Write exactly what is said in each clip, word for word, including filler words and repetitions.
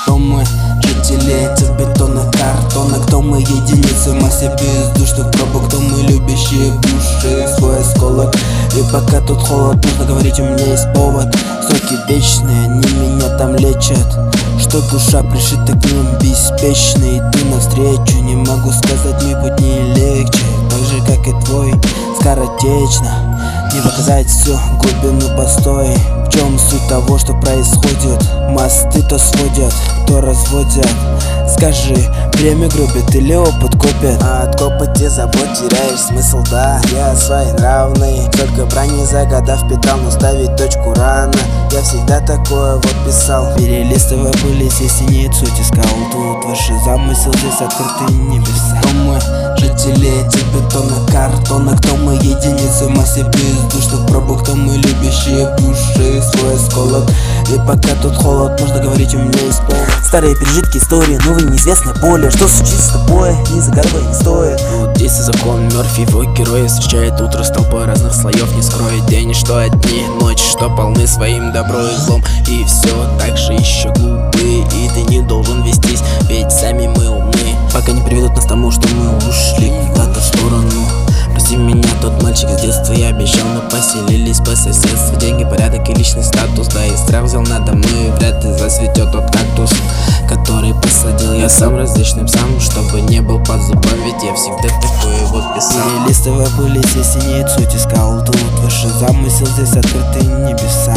Кто мы, жители этих бетонных картонок? Кто мы, единицы в массе бездушных пробок? Кто мы, любящие души, свой осколок? И пока тут холод, нужно говорить, у меня есть повод. Сроки вечные, они меня там лечат, что душа пришита к ним беспечной. Иду навстречу, не могу сказать, мой путь не легче, так же как и твой, скоротечно. Не показать всю глубину постоя. В чем суть того, что происходит? Мосты то сводят, то разводят. Скажи, время грубит или опыт копят? А от копоти забот теряешь смысл, да. Я своенравный, только брани за года впитал, но ставить точку рано. Я всегда такое вот писал. Перелистывая были, здесь и нет суть искал. Тут выше замысел, здесь открытые небеса. Кто мы, жители этих бетонных картонок? Кто мы, единицы в массе бездушных пробок? Кто мы, любящие души, свой осколок? И пока тут холод, можно говорить, у меня есть повод. Старые пережитки истории, новые неизвестное поле. Что случится с тобой, не загадывай, не стоит. Тут действует закон, Мёрфи, его герои встречает утро с толпой разных слоев. Не скроет день, что одни ночи, что полны своим добро и злом. И все так же еще глупые, и ты не должен вестись, ведь сами мы умны. Пока не приведут нас к тому, что мы ушли куда-то в сторону. Прости меня, тот мальчик с детства, я обещал, мы поселились по соседству. Деньги, порядок и личный статус, да и страх взял надо мной. Вряд ли засветет тот кактус, который посадил я сам различным сам, чтобы не был под зубом, ведь я всегда такое вот писал. Перелистывая были, здесь и нет суть искал. Тут выше замысел, здесь открытые небеса.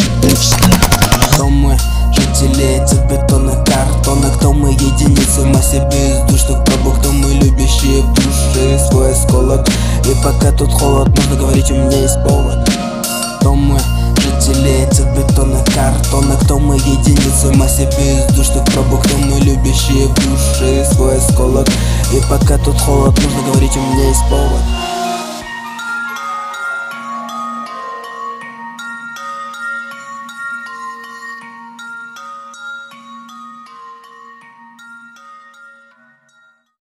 Кто мы, жители этих бетонных картонок? Кто мы, единицы в массе бездушных пробок? Кто мы, любящие души, свой осколок? И пока тут холод, можно говорить, у меня есть повод. Кто мы, жители этих бетонных картонок? Кто мы, единицы в массе бездушных пробок? Кто мы, любящие души, свой осколок? И пока тут холод, можно говорить, у меня есть повод.